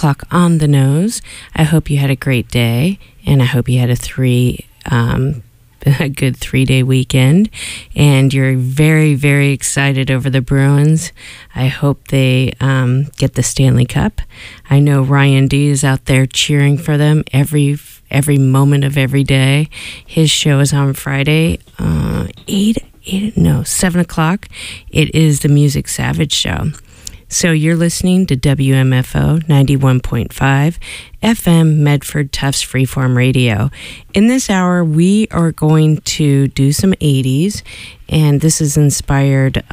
o'clock on the nose. I hope you had a great day, and I hope you had a good 3-day weekend, and you're very, very excited over the Bruins. I hope they get the Stanley Cup. I know Ryan D is out there cheering for them every moment of every day. His show is on Friday, 7 o'clock. It is the Music Savage Show. So you're listening to WMFO 91.5 FM Medford Tufts Freeform Radio. In this hour, we are going to do some 80s, and this is inspired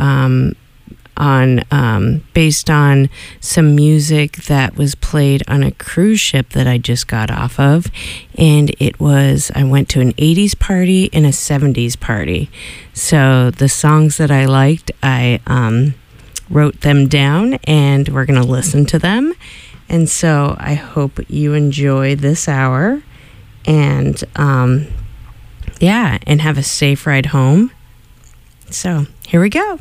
based on some music that was played on a cruise ship that I just got off of. And I went to an 80s party and a 70s party. So the songs that I liked, I wrote them down, and we're going to listen to them. And so I hope you enjoy this hour, and and have a safe ride home. So here we go.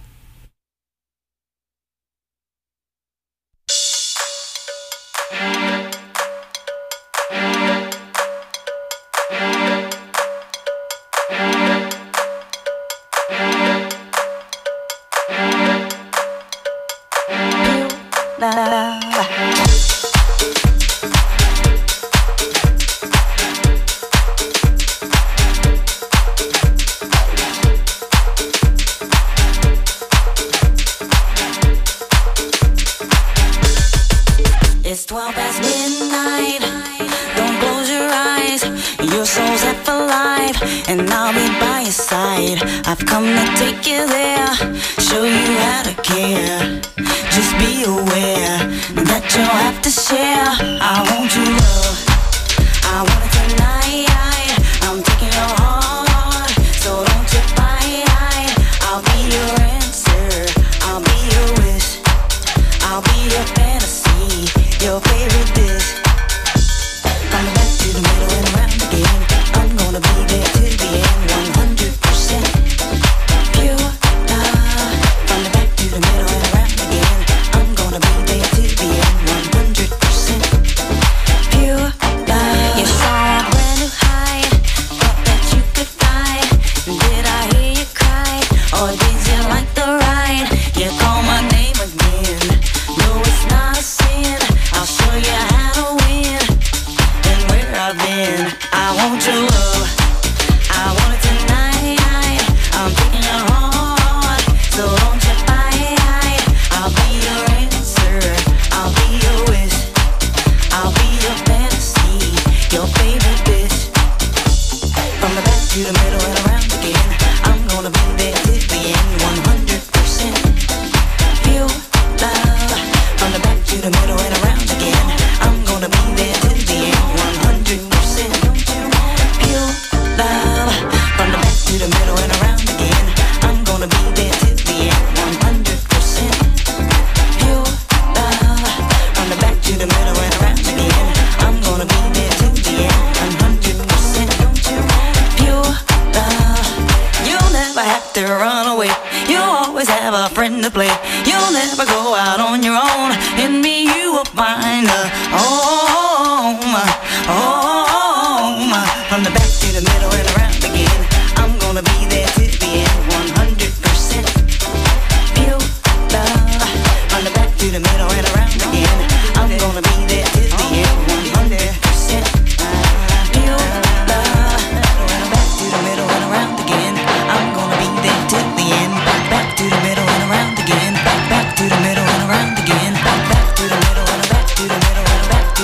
It's 12 past midnight. Don't close your eyes. Your soul's half alive, and I'll be by your side. I've come to take you there, show you how to care. Just be aware that you'll have to share. I want your love, I want it tonight. I'm taking your heart, so don't you fight. I'll be your answer, I'll be your wish, I'll be your fantasy, your favorite dish. From the back to the middle and around again, I'm gonna be there till the end. 100% pure love. From the back to the middle and around again, I'm gonna be there till the end. 100% pure love. You saw a brand new high, thought that you could fly. Did I hear you cry, or did you like the ride? You call my name again, no it's not a sin. I'll show you how to win, and where I've been. I want your love, I want it tonight. I'm taking your heart, so don't you fight. I'll be your answer, I'll be your wish, I'll be your fantasy, your favorite bitch. From the back to the middle and around again, I'm gonna be there till the end. 100% pure love. From the back to the middle and around again, I'm gonna be there till the end. 100% pure love. From the back to the middle and around again, I'm gonna be there till the end. 100% pure love. From the back to the middle and around again, I'm gonna be there till the end. 100% pure love. You'll never have to run away, you'll always have a friend to play. You'll never go out on your own, in me you will find a home, home. From the back to the middle and around again, I'm gonna be there till the end. 100% pure love. From the back to the middle and around again, I'm gonna be there till the end. 100% pure love. From the back to the middle and around again, I'm gonna be there till the end. Back to the middle and around again, back to the middle and around again, back to the middle and back to the middle and back to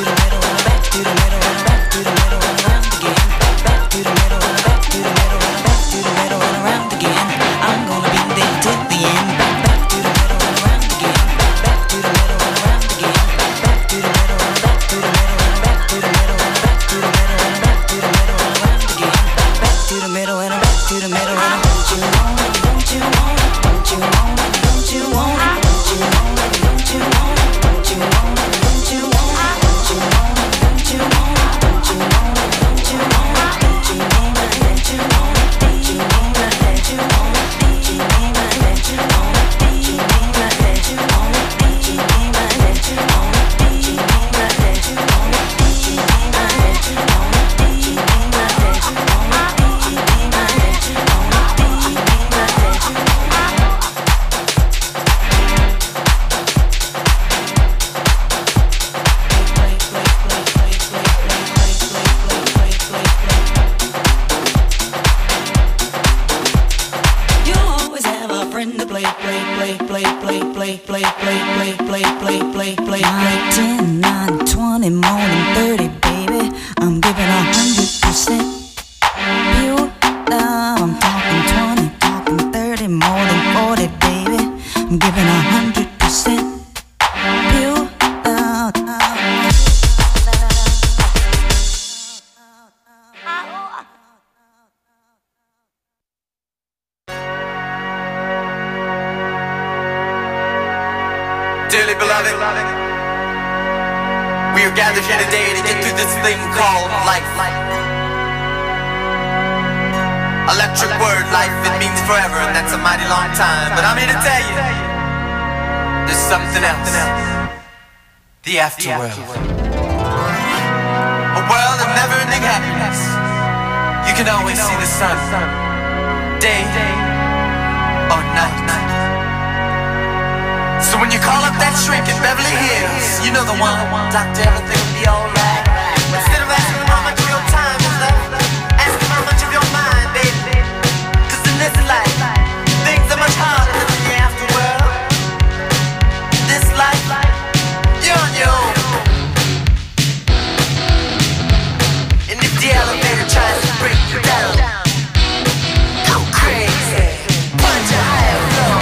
Dearly beloved, we are gathered here today to get through this thing called life. Electric word, life, it means forever, and that's a mighty long time. But I'm here to tell you, there's something else. The afterworld. A world of never-ending happiness. You can always see the sun, day or night. So when you call up that shrink in Beverly Hills, you know the one. Doctor, everything will be alright. Instead of asking how much of your time is left, ask him how much of your mind, baby. Cause in this life, things are much harder than in the afterworld. This life, you're on your own. And if the elevator tries to break you down, go crazy, punch a higher floor.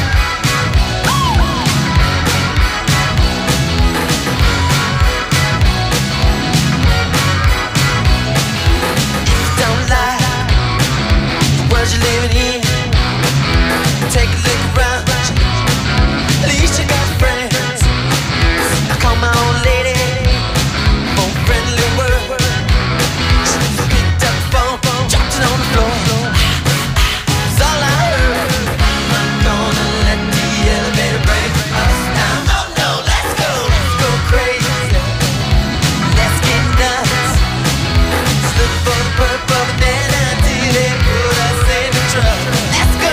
You're living in, take a look around. At least you got friends. I call my old lady for a friendly word. She picked up the phone, dropped it on the floor. It's all I heard. I'm not gonna let the elevator break us down. Oh no, let's go crazy. Let's get nuts. Let's look for the purple banana till they put us in the truck. Let's go.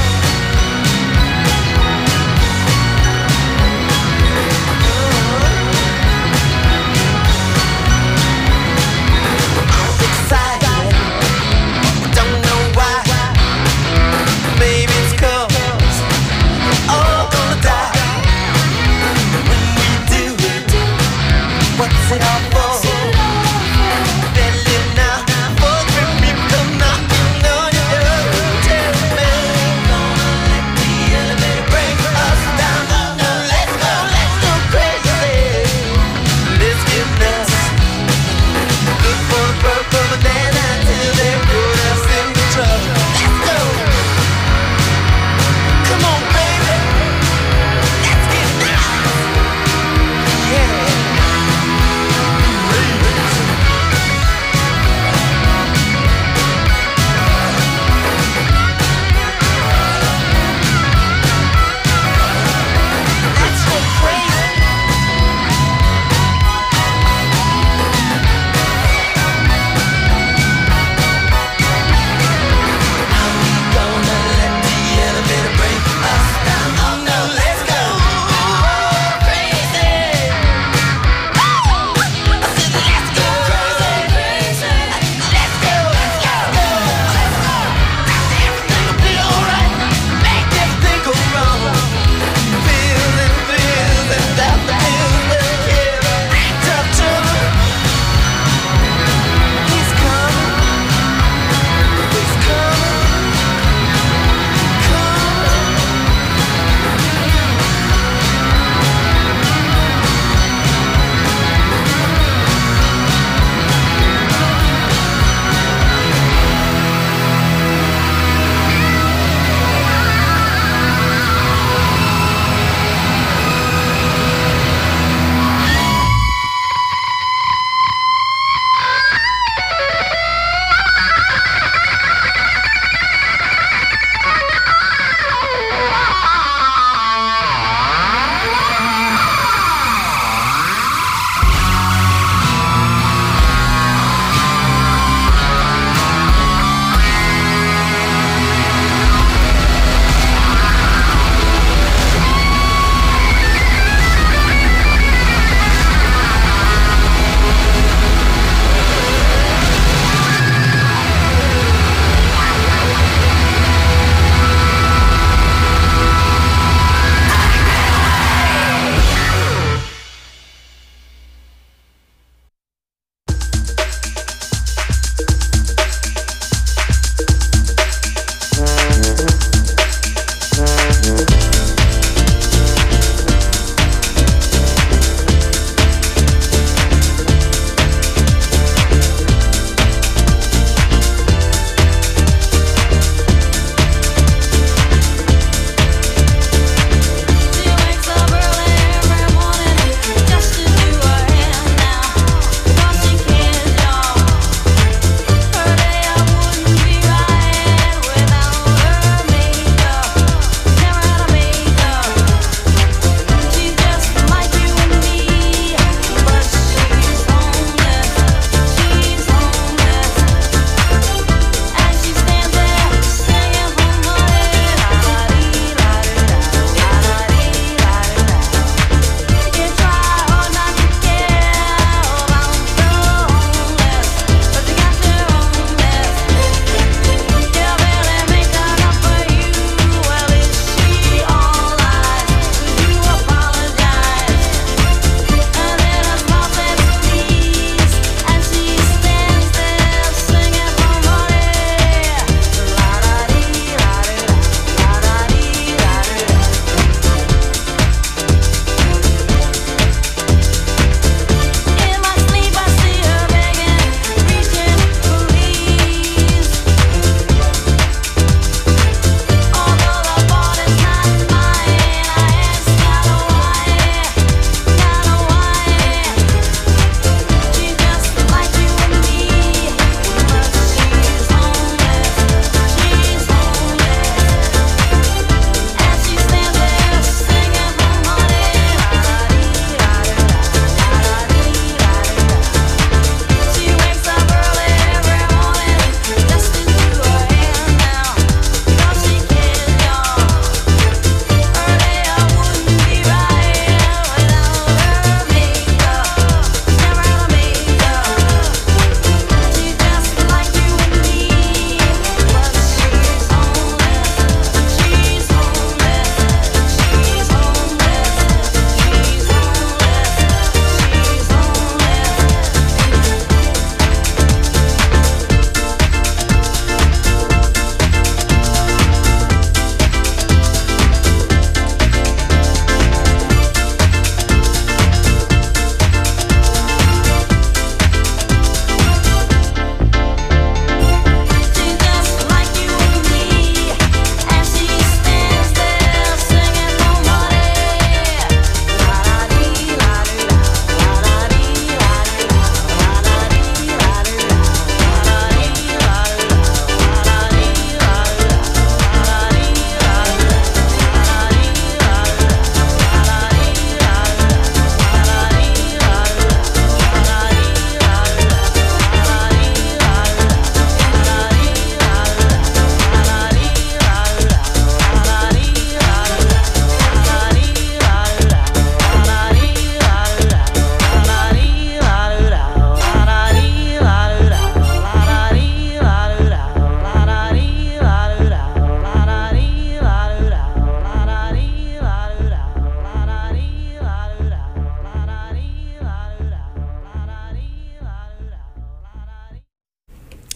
I'm excited, don't know why. Maybe it's 'cause we're all gonna die. When we do, what's it all for? Better now, before the people come knocking on your door. Tell me, gonna let the elevator break us down. No, let's go crazy. Let's get nuts. Look for the purple banana till they put us in the truck. Let's go. Come on, baby. Let's get nuts. Yeah.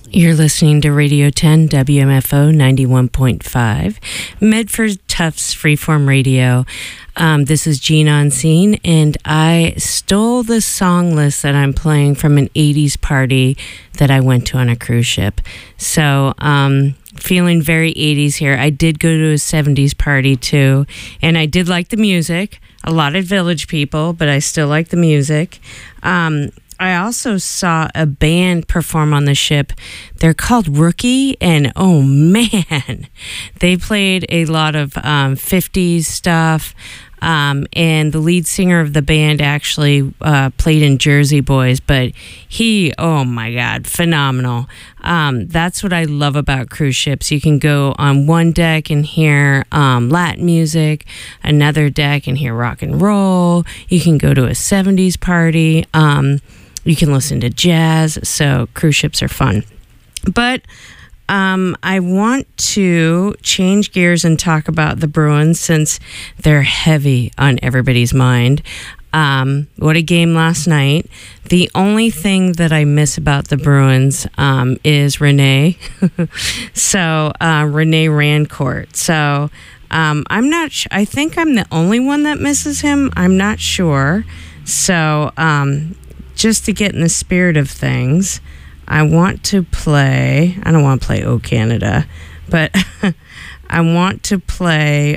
You're listening to Radio 10 WMFO 91.5, Medford Tufts Freeform Radio. This is Jean on Scene, and I stole the song list that I'm playing from an 80s party that I went to on a cruise ship. So, feeling very 80s here. I did go to a 70s party too, and I did like the music. A lot of Village People, but I still like the music. I also saw a band perform on the ship. They're called Rookie, and oh man, they played a lot of 50s stuff. And the lead singer of the band actually played in Jersey Boys, but he, oh my God, phenomenal. That's what I love about cruise ships. You can go on one deck and hear Latin music, another deck and hear rock and roll. You can go to a 70s party. You can listen to jazz, so cruise ships are fun. But I want to change gears and talk about the Bruins since they're heavy on everybody's mind. What a game last night. The only thing that I miss about the Bruins is Renee. So Renee Rancourt. So I'm not I think I'm the only one that misses him. I'm not sure. So just to get in the spirit of things, I want to play, I don't want to play Oh Canada, but I want to play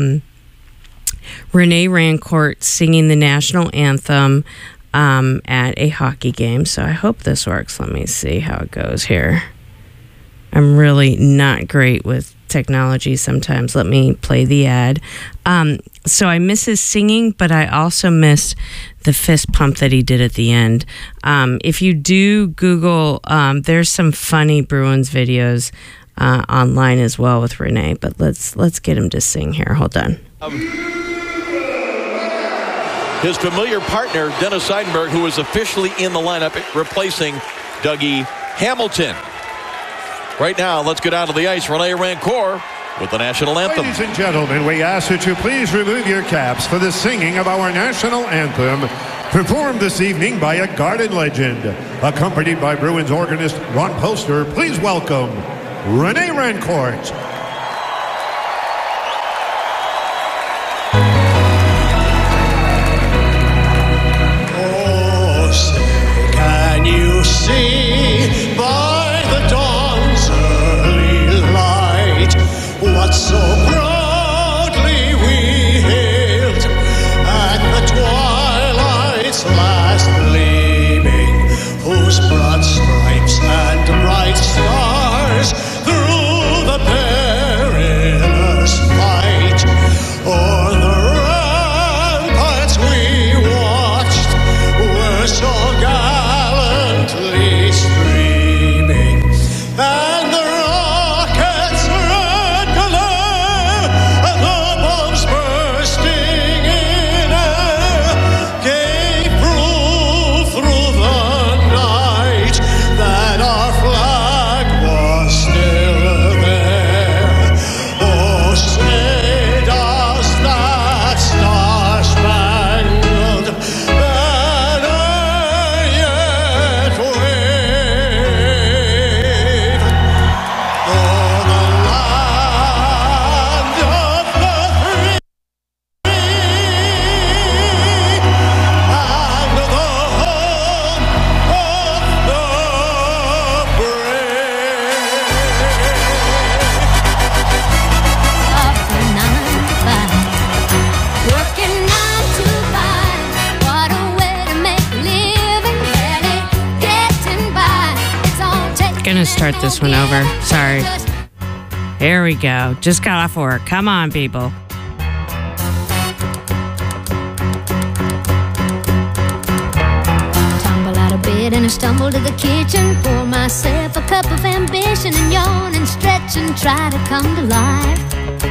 Renee Rancourt singing the national anthem at a hockey game. So I hope this works. Let me see how it goes here. I'm really not great with technology sometimes. Let me play the ad. So I miss his singing, but I also miss the fist pump that he did at the end. If you do Google, there's some funny Bruins videos online as well with Renee, but let's get him to sing here. Hold on. His familiar partner, Dennis Seidenberg, who is officially in the lineup, replacing Dougie Hamilton. Right now, let's go down to the ice. Renee Rancourt with the national anthem. Ladies and gentlemen, we ask that you please remove your caps for the singing of our national anthem, performed this evening by a Garden legend. Accompanied by Bruins organist Ron Poster, please welcome Renee Rancourt. Oh, say, can you see by the dawn's early light what so proudly we hailed at the twilight's last gleaming, whose broad stripes and bright stars through the perilous fight o'er the ramparts we watched were so gallantly streaming, and the rockets' red glare and the bombs bursting in air gave proof through the night that our flag was still there. Oh, say does that star-spangled banner yet wave o'er the land of the free and the home of the brave? Working 9 to 5, what a way to make a living, barely getting by. It's all taken. Gonna start this one over. Sorry. Here we go. Just got off work. Come on, people. Tumble out of bed and I stumble to the kitchen, pour myself a cup of ambition and yawn and stretch and try to come to life.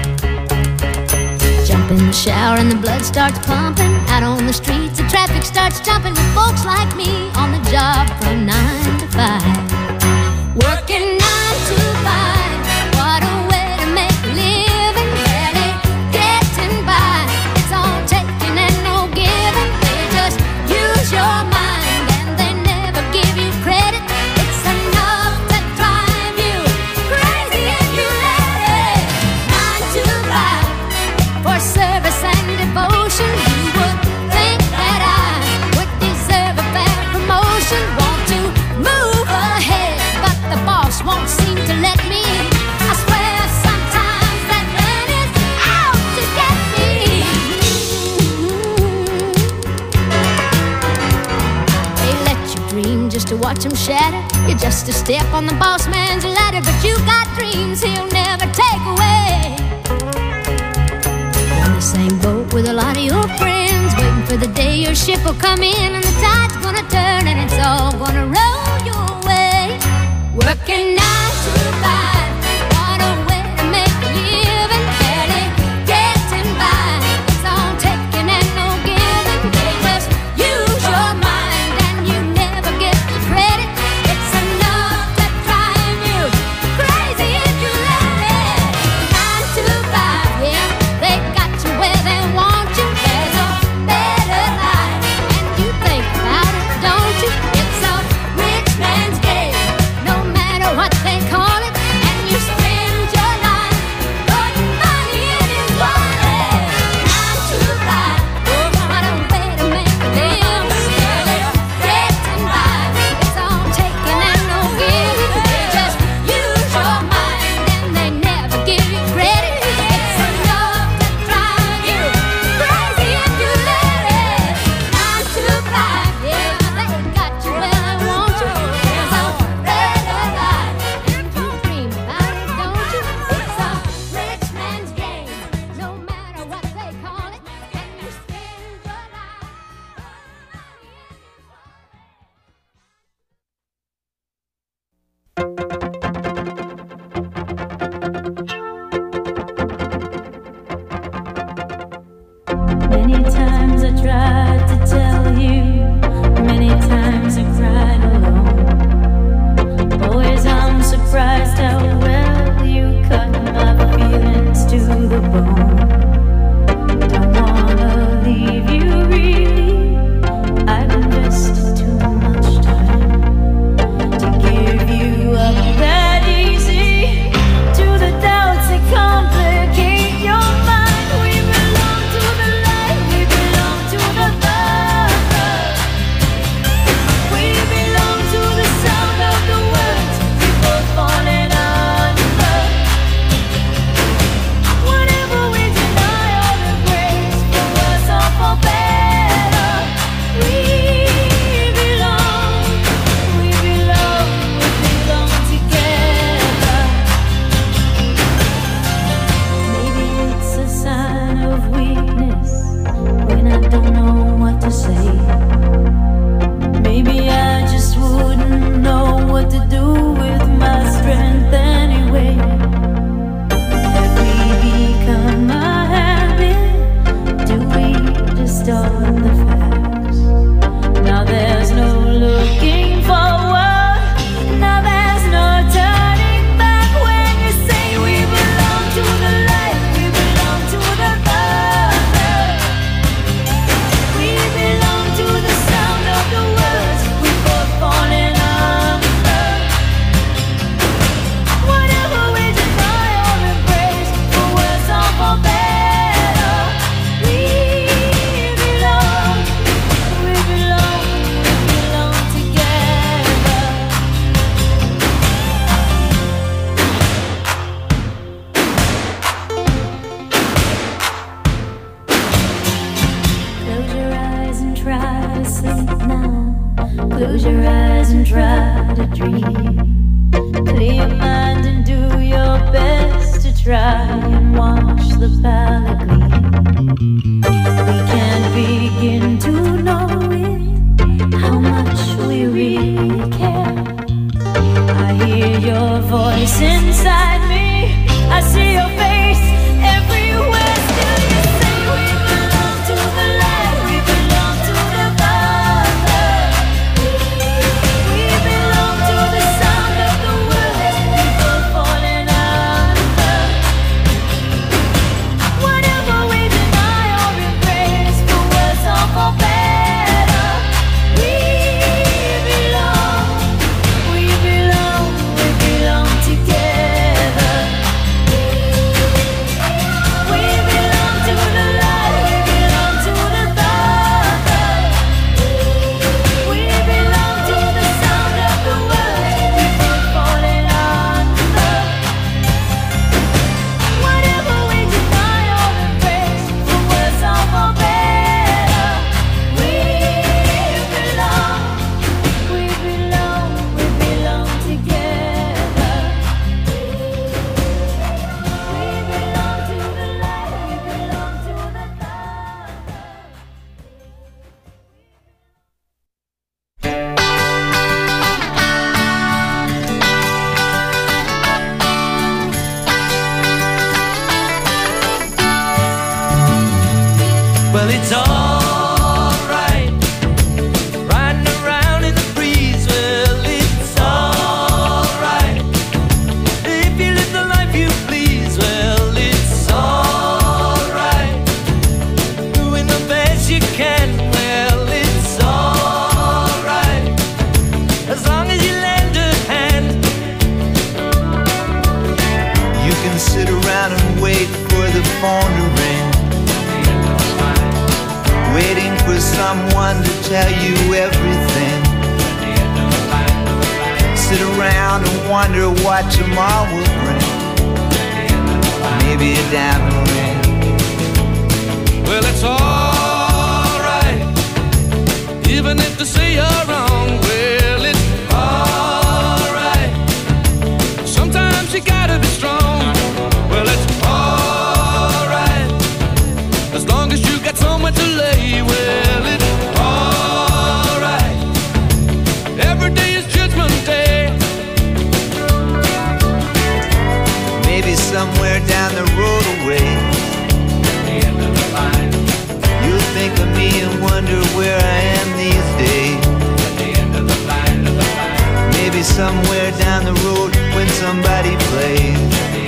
Jump in the shower and the blood starts pumping. Out on the streets, the traffic starts jumping with folks like me on the job from 9 to 5. Working 9 to 5, what a way to make a living, barely getting by. It's all taking and no giving. They just use your mind and they never give you credit. It's enough to drive just to watch him shatter. You're just a step on the boss man's ladder, but you got dreams he'll never take away. You're in the same boat with a lot of your friends, waiting for the day your ship will come in and the tide's gonna turn and it's all gonna roll your way. Working 9 to 5, what a way to make a living, barely getting by. It's all taking and no giving. They just use your mind and you never get the credit. It's enough to drive you crazy if you let it. 9 to 5, yeah, they got you where they want you. There's a better life, and you think about it, don't you? It's a rich man's game, no matter what they call it. And you spend your life putting money in his wallet. 9 to 5, oh, what a way to make a living, barely getting by. It's all taking and no giving. They just use your mind and they never give you credit. It's enough to drive you crazy if you let it. 9 to 5, yeah, they got you where they want you. There's a better life, and you dream about it, don't you? It's a rich man's game, no matter what they call it. And you spend your life. Many times I tried to tell you, many times I cried alone. Always I'm surprised how well you cut my feelings to the bone. Don't wanna leave you really, I've invested too much time to give you up that easy to the doubts that complicate your mind. We belong to the light, we belong to the love. We belong to the sound of the words we both falling under. Whatever we deny or embrace, for worse or for better, we belong, we belong, we belong together. Maybe it's a sign of weakness when I don't know what to say. Maybe I just wouldn't know what to do with my strength anyway. Have we become a habit? Do we distort the facts? Now there's no looking forward, now there's no turning back. When you say we belong to the light, we belong to the other. We belong to the sound of the words we both falling under. Whatever we deny or embrace, for worse or for better, we belong, we belong, we belong together. Close your eyes and try to sleep now. Close your eyes and try to dream. Clear your mind and do your best to try and watch the palette gleam. We can't begin to know it, how much we really care. I hear your voice inside me, I see your face everywhere. Still you say we belong to the light, we belong to the other. We belong to the sound of the words we both falling under. Whatever we deny or embrace, for worse or for better, tell you everything. Sit around and wonder what tomorrow will bring. Maybe a diamond ring. Well, it's alright, even if they say you're wrong. Well, it's alright, sometimes you gotta be strong. Well, it's alright, as long as you got somewhere to lay. Well, it's alright, every day is Judgment Day. Maybe somewhere down the road away, you'll think of me and wonder where I am these days. Maybe somewhere down the road when somebody plays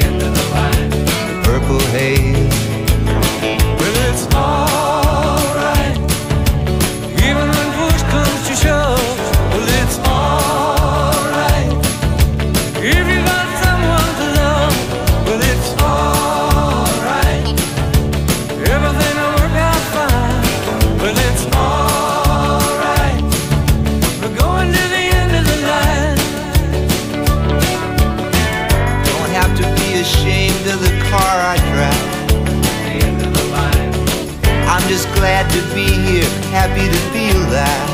Purple Haze. Well, it's alright, even when push comes to shove. Well, it's alright, if you got someone to love. Well, it's alright, everything will work out fine. Well, it's alright, we're going to the end of the line. Don't have to be ashamed of the car I drive. I'm just glad to be here, happy to be alive.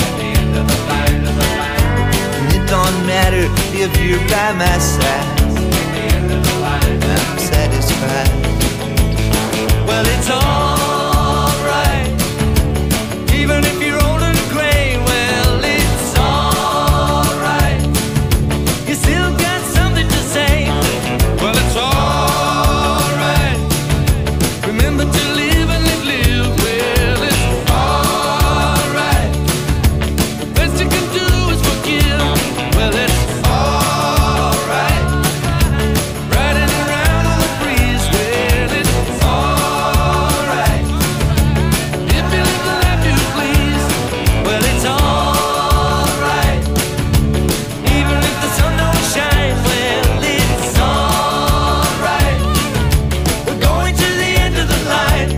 And it don't matter if you're by my side, I'm satisfied. Well, it's alright, even if you're old and gray. Well, it's alright, you still got something to say. Well, it's alright, remember to live and live. Well, it's alright, the best you can do is forgive. Well, it's alright, riding around on the breeze. Well, it's alright, if you live the life you please. Well, it's alright, even if the sun don't shine. Well, it's alright, we're going to the end of the line.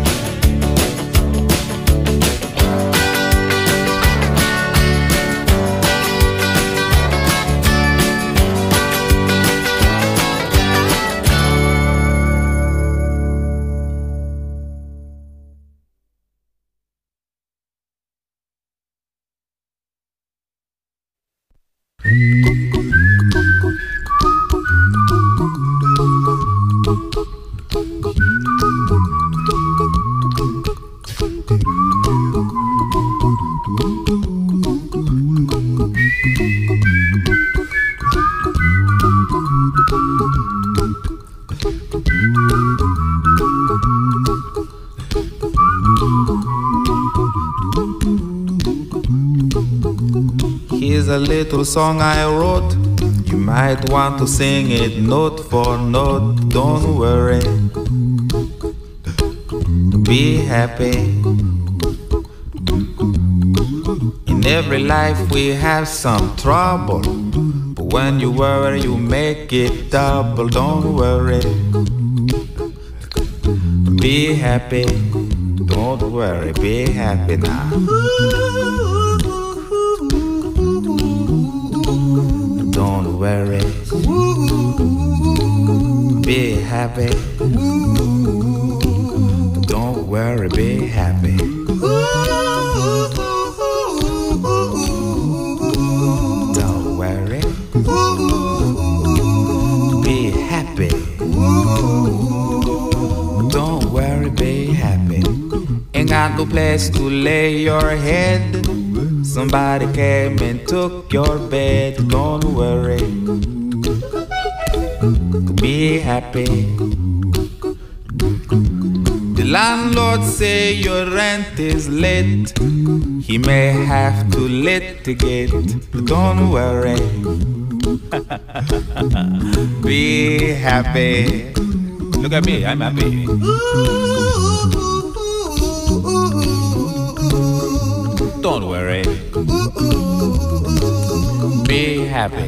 Here's a little song I wrote. You might want to sing it note for note. Don't worry, be happy. In every life we have some trouble, but when you worry you make it double. Don't worry, be happy. Don't worry, be happy now. Don't worry, be happy. Don't worry, be happy. Don't worry, be happy. Don't worry, be happy. Ain't got no place to lay your head. Somebody came and took your bed. Don't worry, be happy. The landlord say your rent is late. He may have to litigate. Don't worry, be happy. Look at me, I'm happy. Don't worry, be happy.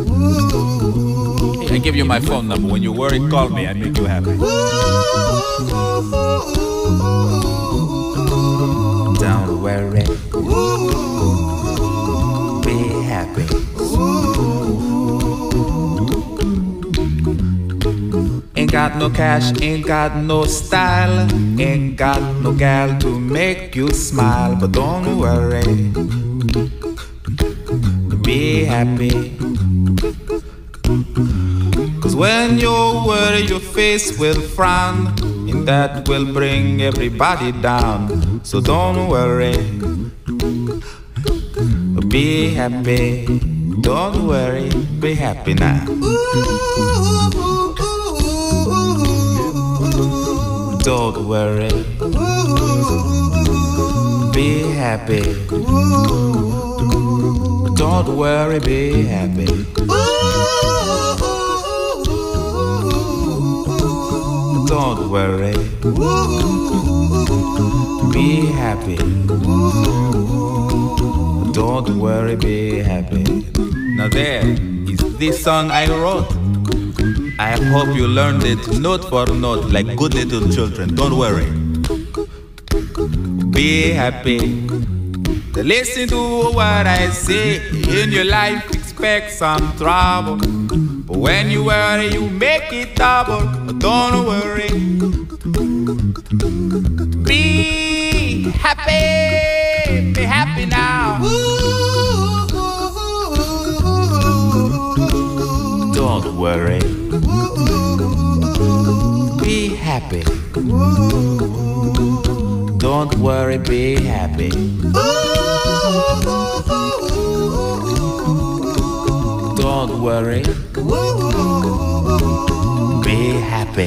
I give you my phone number. When you worry, call me. I make you happy. Don't worry, Be happy. Ain't got no cash, ain't got no style, ain't got no gal to make you smile, but don't worry. Be happy. Cause when you worry, your face will frown, and that will bring everybody down. So don't worry. Be happy. Don't worry. Be happy now. Don't worry. Be happy. Don't worry, be happy. Don't worry. Be happy. Don't worry, be happy. Now there is this song I wrote. I hope you learned it note for note like good little children. Don't worry. Be happy. Listen to what I say. In your life, expect some trouble. But when you worry, you make it double. But don't worry. Be happy. Be happy now. Don't worry. Be happy. Don't worry, be happy. Don't worry. Be happy.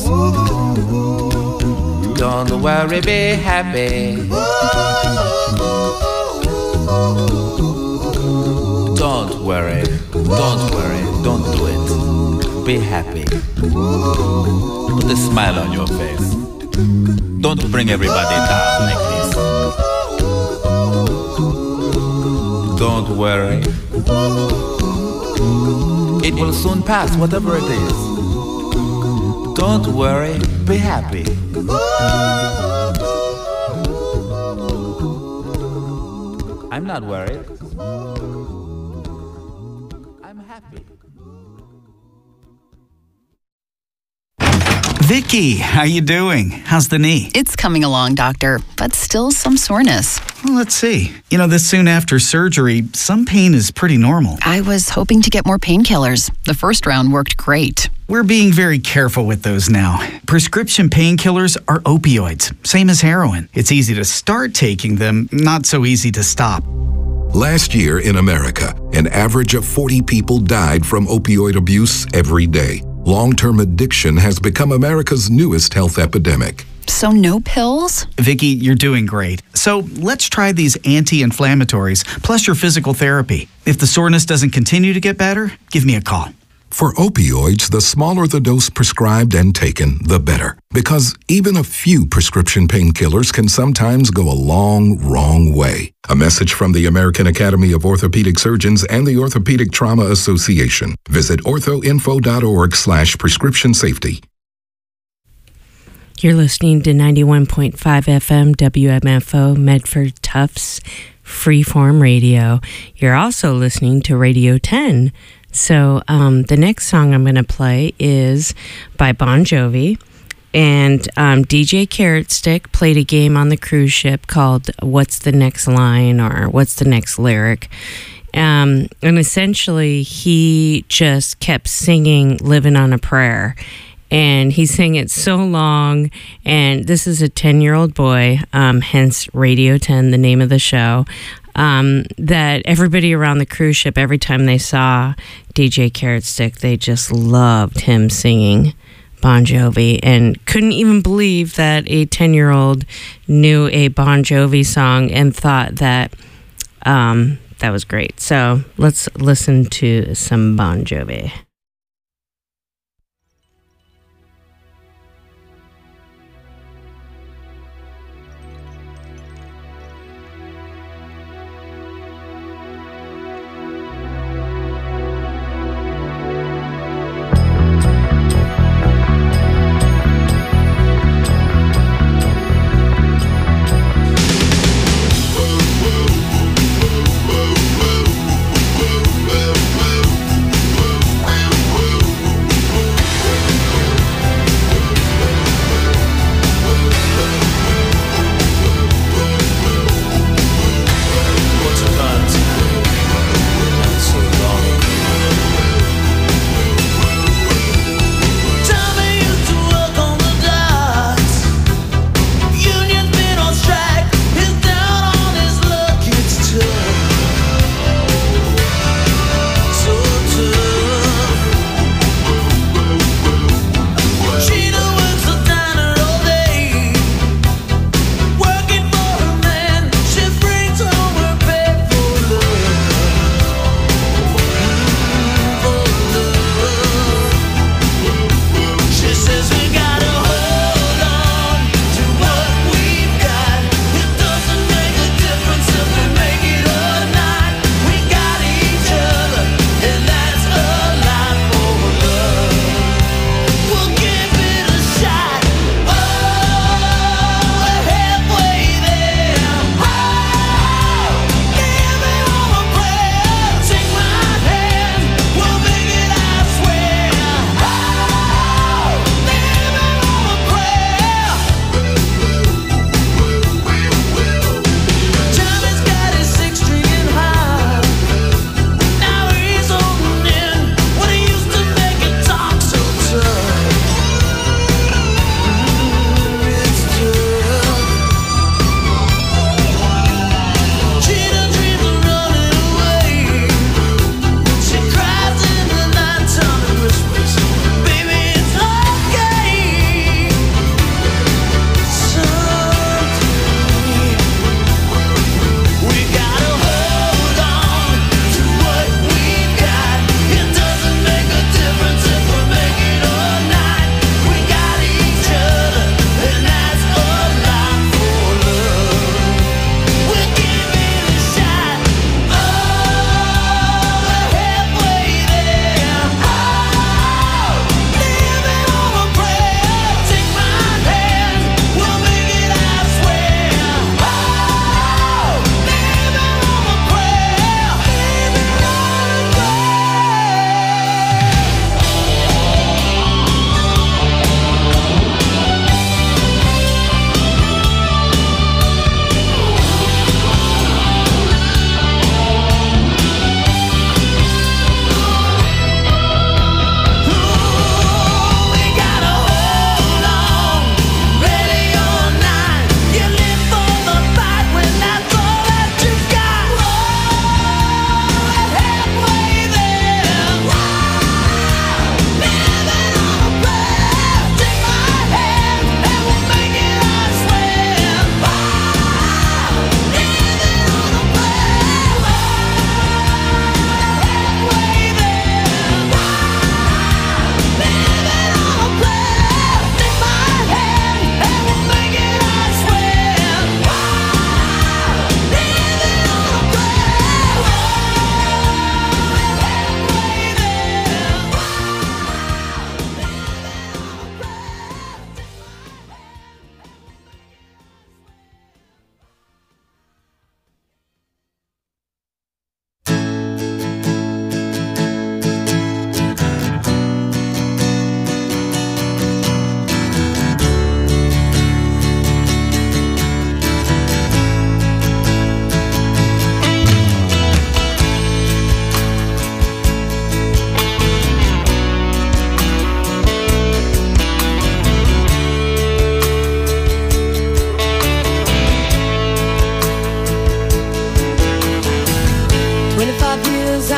Don't worry, be happy. Don't worry. Don't worry. Don't do it. Be happy. Put a smile on your face. Don't bring everybody down like this. Don't worry. It will soon pass, whatever it is. Don't worry, be happy. I'm not worried. I'm happy. Vicky, how you doing? How's the knee? It's coming along, doctor, but still some soreness. Well, let's see. You know, this soon after surgery, some pain is pretty normal. I was hoping to get more painkillers. The first round worked great. We're being very careful with those now. Prescription painkillers are opioids, same as heroin. It's easy to start taking them, not so easy to stop. Last year in America, an average of 40 people died from opioid abuse every day. Long-term addiction has become America's newest health epidemic. So no pills? Vicky, you're doing great. So let's try these anti-inflammatories, plus your physical therapy. If the soreness doesn't continue to get better, give me a call. For opioids, the smaller the dose prescribed and taken, the better. Because even a few prescription painkillers can sometimes go a long, wrong way. A message from the American Academy of Orthopedic Surgeons and the Orthopedic Trauma Association. Visit orthoinfo.org/prescription safety. You're listening to 91.5 FM WMFO Medford Tufts Freeform Radio. You're also listening to Radio 10. So the next song I'm going to play is by Bon Jovi. And DJ Carrot Stick played a game on the cruise ship called What's the Next Line or What's the Next Lyric? And essentially he just kept singing Living on a Prayer. And he sang it so long, and this is a 10-year-old boy, hence Radio 10, the name of the show, that everybody around the cruise ship, every time they saw DJ Carrot Stick, they just loved him singing Bon Jovi and couldn't even believe that a 10-year-old knew a Bon Jovi song and thought that that was great. So let's listen to some Bon Jovi. Whoa, whoa.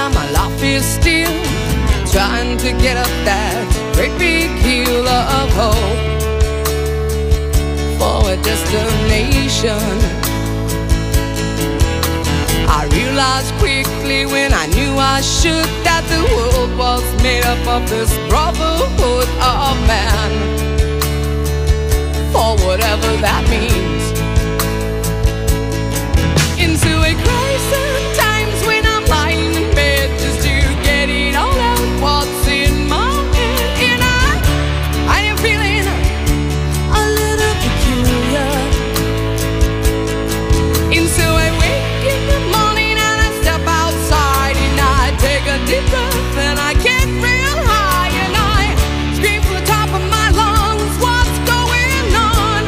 time my life is still trying to get up that great big hill of hope for a destination. I realized quickly when I knew I should that the world was made up of this brotherhood of man, for whatever that means. Into a crisis times when I'm lying in bed just to get it all out what's in my head. And I am feeling a little peculiar. And so I wake in the morning and I step outside and I take a deep breath and I get real high and I scream from the top of my lungs, what's going on?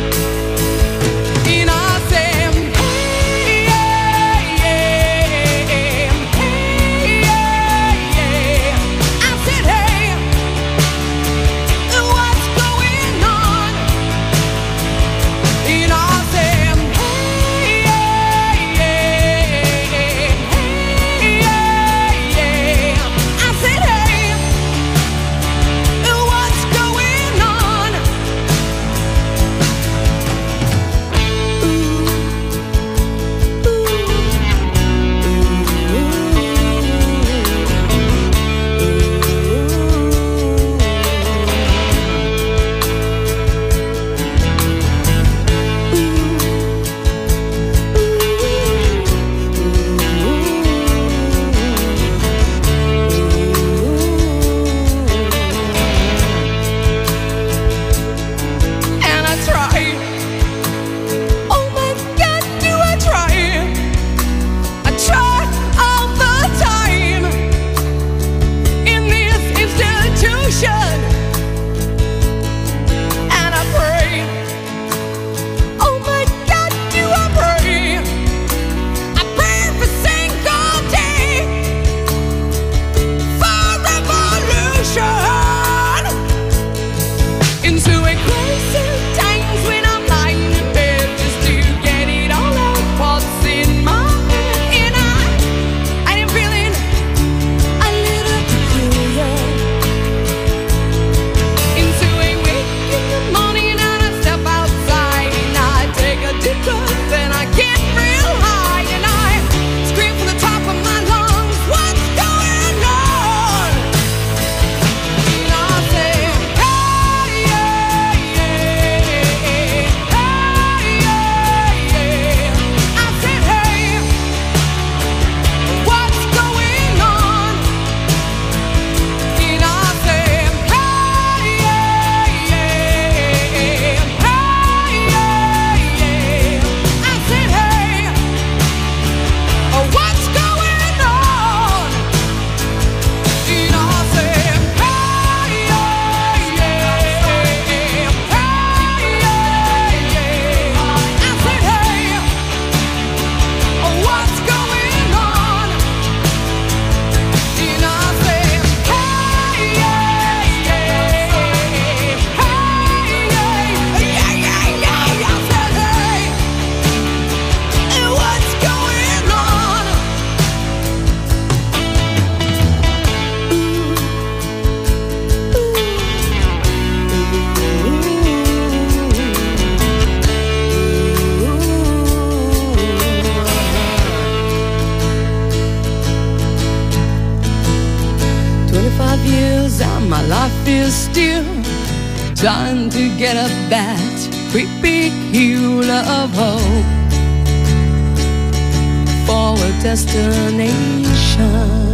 And I say, hey, yeah, yeah, hey, yeah, yeah. I said, hey, what's going on? And I say, hey, yeah, yeah, hey, yeah, yeah. I said, hey, what's going on? And I try. Oh my God, do I try? I try all the time in this institution. And I pray. Oh my God, do I pray? I pray every single day for revolution. Into a crisis times when I'm lying in bed just to get it all out what's in my head. And I am feeling a little peculiar. Into a wake in the morning and I step outside and I take a deep breath and I get real high and I scream from the top of my lungs, what's going on? And I say, hey, yeah, yeah, hey, yeah, yeah. I said, hey, what's going on? And I say, hey, yeah, yeah, hey, yeah, yeah. I said, hey, what's going on? And I said, hey, yeah, yeah, hey, yeah, yeah. I said, hey, what's going on? And I said, hey, yeah, yeah, hey, yeah, yeah. I said, hey, what's going on? Years and my life is still trying to get up that great big hill of hope for a destination.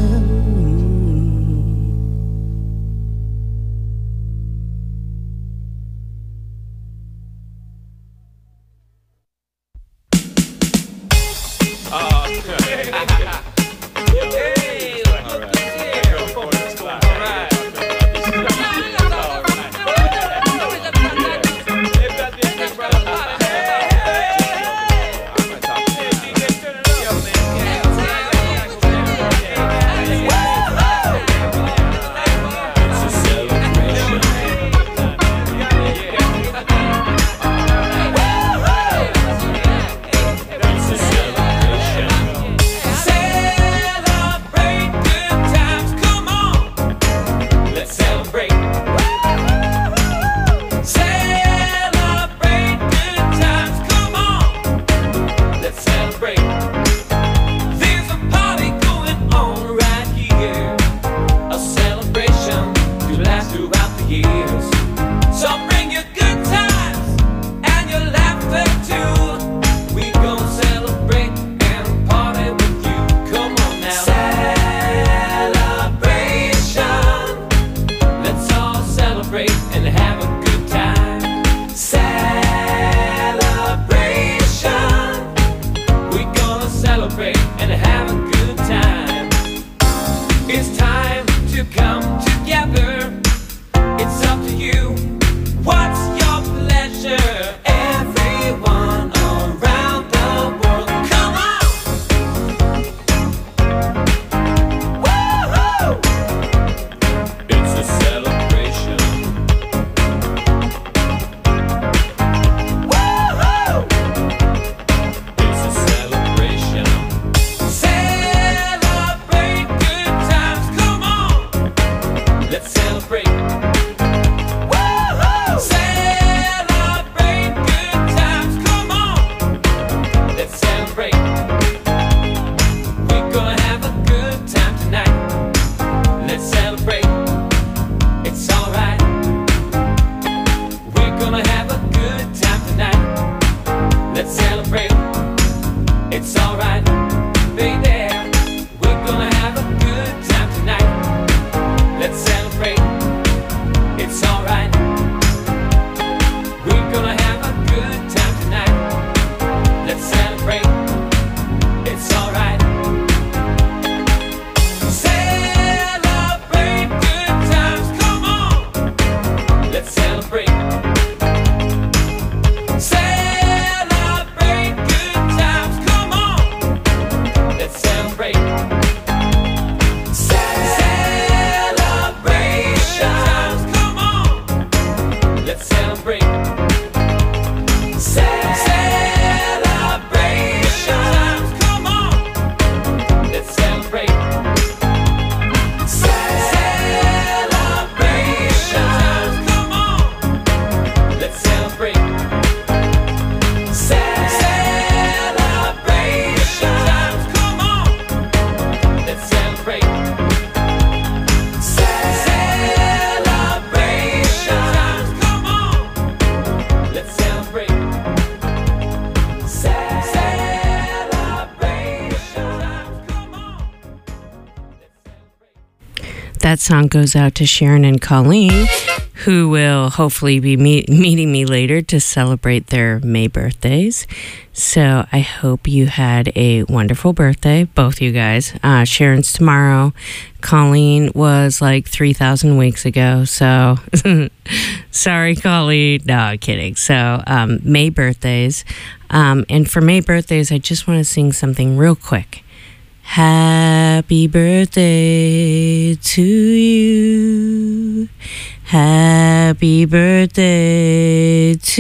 That song goes out to Sharon and Colleen, who will hopefully be meeting me later to celebrate their May birthdays. So I hope you had a wonderful birthday, both you guys. Sharon's tomorrow. Colleen was like 3,000 weeks ago. So sorry, Colleen. No, I'm kidding. So May birthdays. And for May birthdays, I just want to sing something real quick. Happy birthday to you. Happy birthday to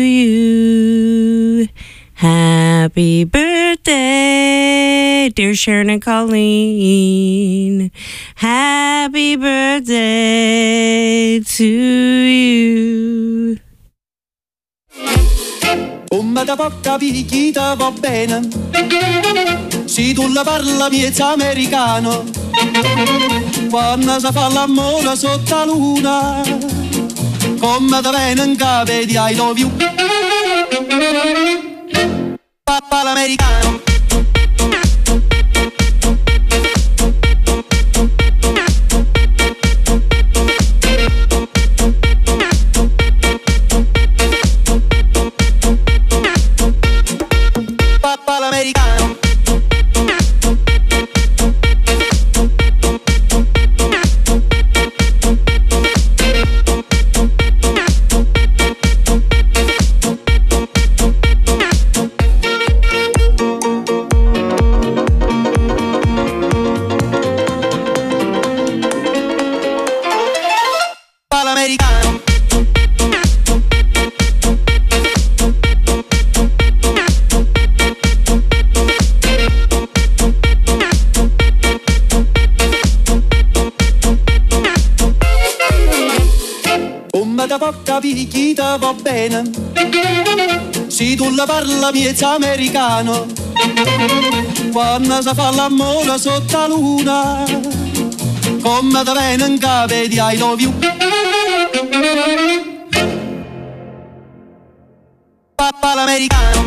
you. Happy birthday, dear Sharon and Colleen. Happy birthday to you. Come da poca picchita va bene, se tu la parla miezza americano, quando si fa l'amore sotto la luna, come da bene in capo di I love you, papà l'americano. Picchita va bene, se tu la parla miezza americano, quando si fa l'amore sotto la luna, come da bene in capo di I love you, papà l'americano.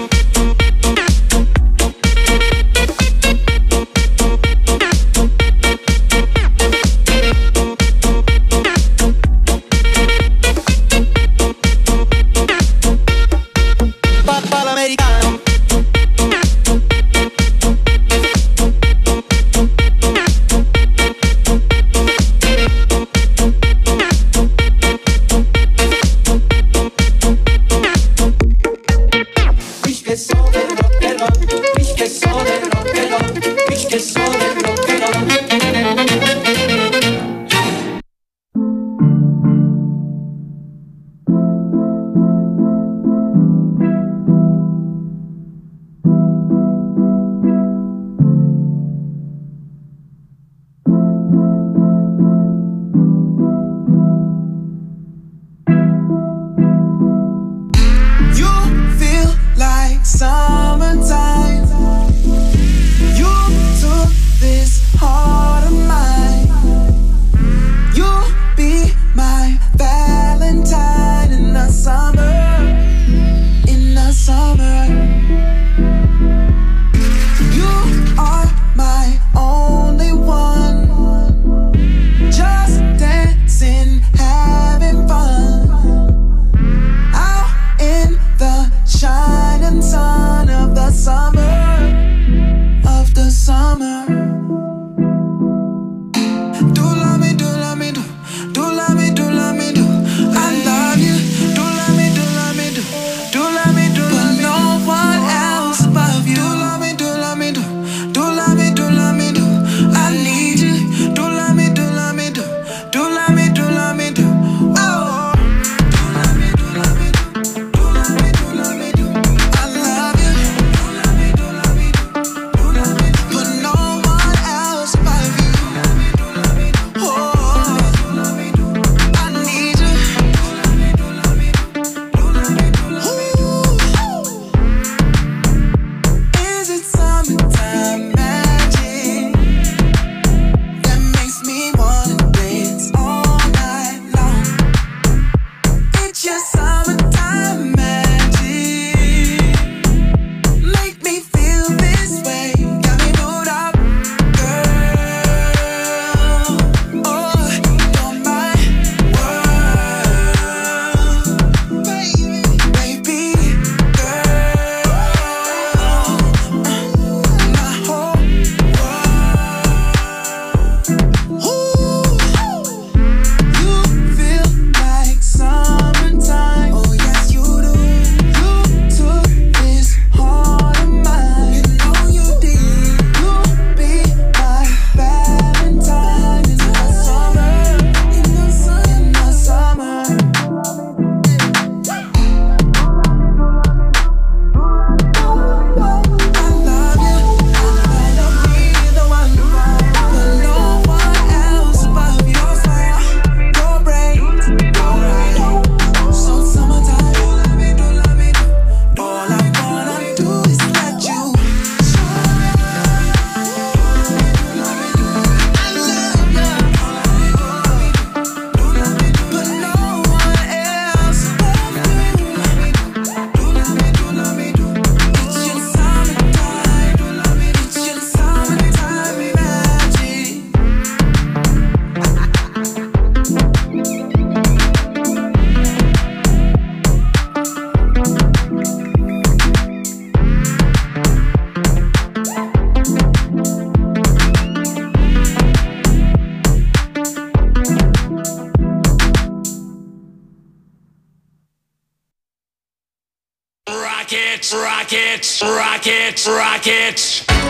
rockets, rockets, rockets.